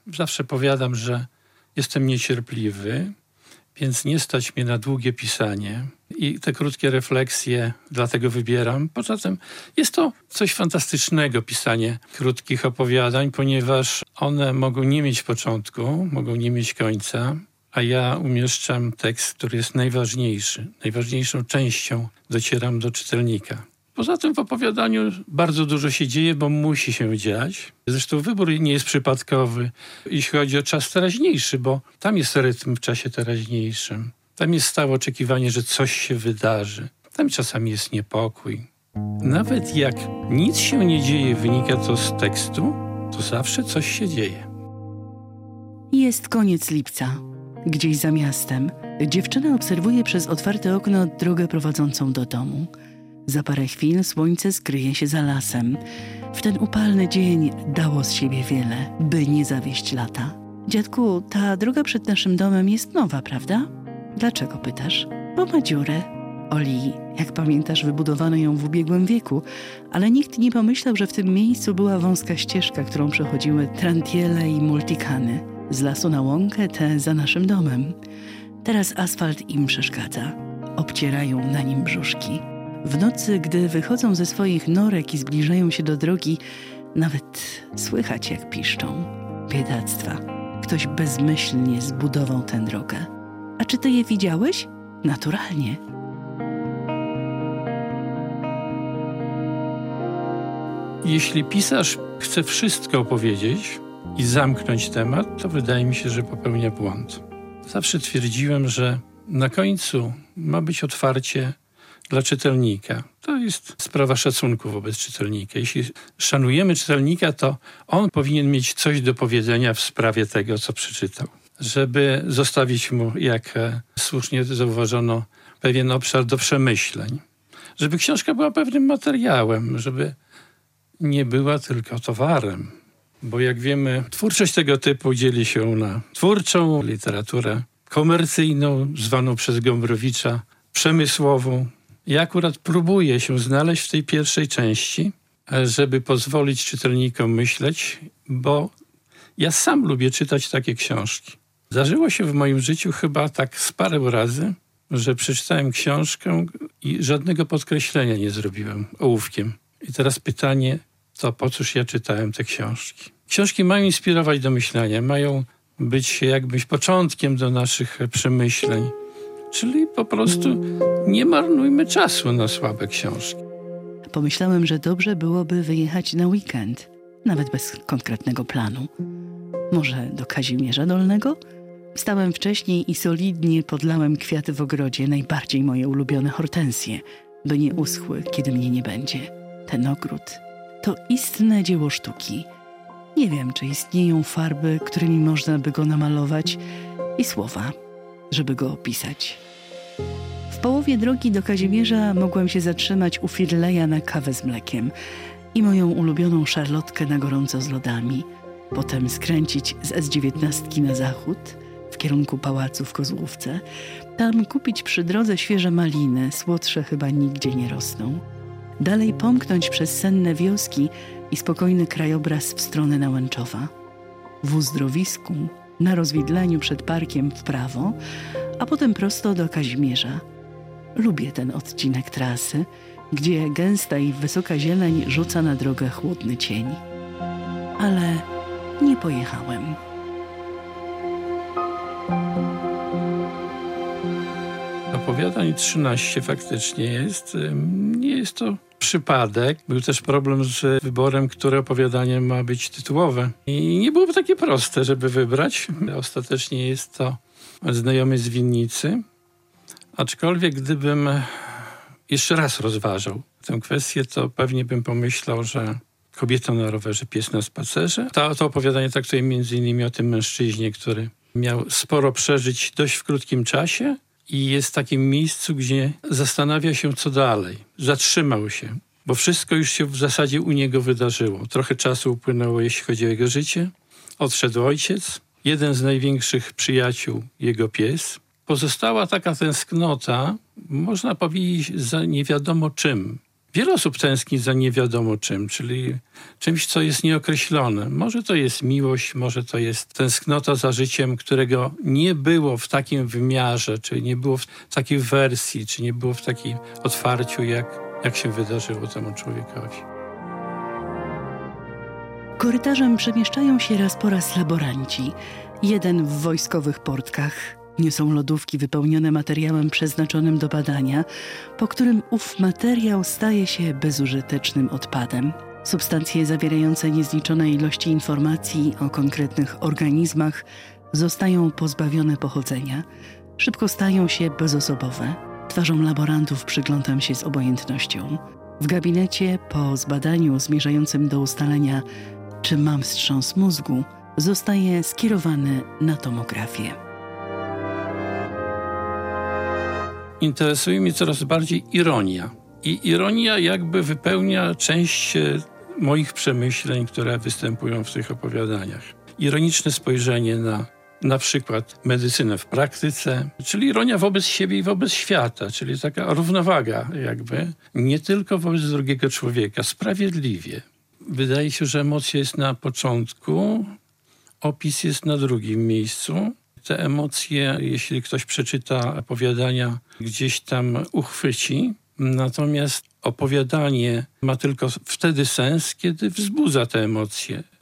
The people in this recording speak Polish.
zawsze powiadam, że jestem niecierpliwy, więc nie stać mnie na długie pisanie i te krótkie refleksje dlatego wybieram. Poza tym jest to coś fantastycznego, pisanie krótkich opowiadań, ponieważ one mogą nie mieć początku, mogą nie mieć końca, a ja umieszczam tekst, który jest najważniejszy. Najważniejszą częścią docieram do czytelnika. Poza tym w opowiadaniu bardzo dużo się dzieje, bo musi się dziać. Zresztą wybór nie jest przypadkowy, jeśli chodzi o czas teraźniejszy, bo tam jest rytm w czasie teraźniejszym. Tam jest stałe oczekiwanie, że coś się wydarzy. Tam czasami jest niepokój. Nawet jak nic się nie dzieje, wynika to z tekstu, to zawsze coś się dzieje. Jest koniec lipca. Gdzieś za miastem dziewczyna obserwuje przez otwarte okno drogę prowadzącą do domu. Za parę chwil słońce skryje się za lasem. W ten upalny dzień dało z siebie wiele, by nie zawieść lata. Dziadku, ta droga przed naszym domem jest nowa, prawda? Dlaczego pytasz? Bo ma dziurę. Oli, jak pamiętasz, wybudowano ją w ubiegłym wieku, ale nikt nie pomyślał, że w tym miejscu była wąska ścieżka, którą przechodziły trantiele i multikany. Z lasu na łąkę, te za naszym domem. Teraz asfalt im przeszkadza. Obcierają na nim brzuszki. W nocy, gdy wychodzą ze swoich norek i zbliżają się do drogi, nawet słychać, jak piszczą. Biedactwa. Ktoś bezmyślnie zbudował tę drogę. A czy ty je widziałeś? Naturalnie. Jeśli pisarz chce wszystko opowiedzieć i zamknąć temat, to wydaje mi się, że popełnia błąd. Zawsze twierdziłem, że na końcu ma być otwarcie dla czytelnika. To jest sprawa szacunku wobec czytelnika. Jeśli szanujemy czytelnika, to on powinien mieć coś do powiedzenia w sprawie tego, co przeczytał. Żeby zostawić mu, jak słusznie zauważono, pewien obszar do przemyśleń. Żeby książka była pewnym materiałem, żeby nie była tylko towarem. Bo jak wiemy, twórczość tego typu dzieli się na twórczą, literaturę komercyjną, zwaną przez Gombrowicza przemysłową. Ja akurat próbuję się znaleźć w tej pierwszej części, żeby pozwolić czytelnikom myśleć, bo ja sam lubię czytać takie książki. Zdarzyło się w moim życiu chyba tak z parę razy, że przeczytałem książkę i żadnego podkreślenia nie zrobiłem ołówkiem. I teraz pytanie, to po cóż ja czytałem te książki? Książki mają inspirować do myślenia, mają być jakbyś początkiem do naszych przemyśleń. Czyli po prostu nie marnujmy czasu na słabe książki. Pomyślałem, że dobrze byłoby wyjechać na weekend, nawet bez konkretnego planu. Może do Kazimierza Dolnego? Wstałem wcześniej i solidnie podlałem kwiaty w ogrodzie, najbardziej moje ulubione hortensje, by nie uschły, kiedy mnie nie będzie. Ten ogród to istne dzieło sztuki. Nie wiem, czy istnieją farby, którymi można by go namalować i słowa, żeby go opisać. W połowie drogi do Kazimierza mogłem się zatrzymać u Firleja na kawę z mlekiem i moją ulubioną szarlotkę na gorąco z lodami. Potem skręcić z S19 na zachód, w kierunku pałacu w Kozłówce. Tam kupić przy drodze świeże maliny, słodsze chyba nigdzie nie rosną. Dalej pomknąć przez senne wioski i spokojny krajobraz w stronę Nałęczowa. W uzdrowisku, na rozwidleniu przed parkiem w prawo, a potem prosto do Kazimierza. Lubię ten odcinek trasy, gdzie gęsta i wysoka zieleń rzuca na drogę chłodny cień. Ale nie pojechałem. Opowiadań 13 faktycznie jest. Nie jest to przypadek. Był też problem z wyborem, które opowiadanie ma być tytułowe. I nie byłoby takie proste, żeby wybrać. Ostatecznie jest to Znajomy z winnicy. Aczkolwiek gdybym jeszcze raz rozważał tę kwestię, to pewnie bym pomyślał, że Kobieta na rowerze, pies na spacerze. To opowiadanie traktuje między innymi o tym mężczyźnie, który miał sporo przeżyć dość w krótkim czasie i jest w takim miejscu, gdzie zastanawia się, co dalej. Zatrzymał się, bo wszystko już się w zasadzie u niego wydarzyło. Trochę czasu upłynęło, jeśli chodzi o jego życie. Odszedł ojciec, jeden z największych przyjaciół, jego pies. Pozostała taka tęsknota, można powiedzieć, za nie wiadomo czym. Wiele osób tęskni za nie wiadomo czym, czyli czymś, co jest nieokreślone. Może to jest miłość, może to jest tęsknota za życiem, którego nie było w takim wymiarze, czy nie było w takiej wersji, czy nie było w takim otwarciu, jak się wydarzyło temu człowiekowi. Korytarzem przemieszczają się raz po raz laboranci. Jeden w wojskowych portkach. Niosą lodówki wypełnione materiałem przeznaczonym do badania, po którym ów materiał staje się bezużytecznym odpadem. Substancje zawierające niezliczone ilości informacji o konkretnych organizmach zostają pozbawione pochodzenia. Szybko stają się bezosobowe. Twarzom laborantów przyglądam się z obojętnością. W gabinecie, po zbadaniu zmierzającym do ustalenia, czy mam wstrząs mózgu, zostaje skierowany na tomografię. Interesuje mnie coraz bardziej ironia. I ironia jakby wypełnia część moich przemyśleń, które występują w tych opowiadaniach. Ironiczne spojrzenie na przykład medycynę w praktyce, czyli ironia wobec siebie i wobec świata, czyli taka równowaga jakby, nie tylko wobec drugiego człowieka, sprawiedliwie. Wydaje się, że emocja jest na początku, opis jest na drugim miejscu. Te emocje, jeśli ktoś przeczyta opowiadania, gdzieś tam uchwyci. Natomiast opowiadanie ma tylko wtedy sens, kiedy wzbudza te emocje.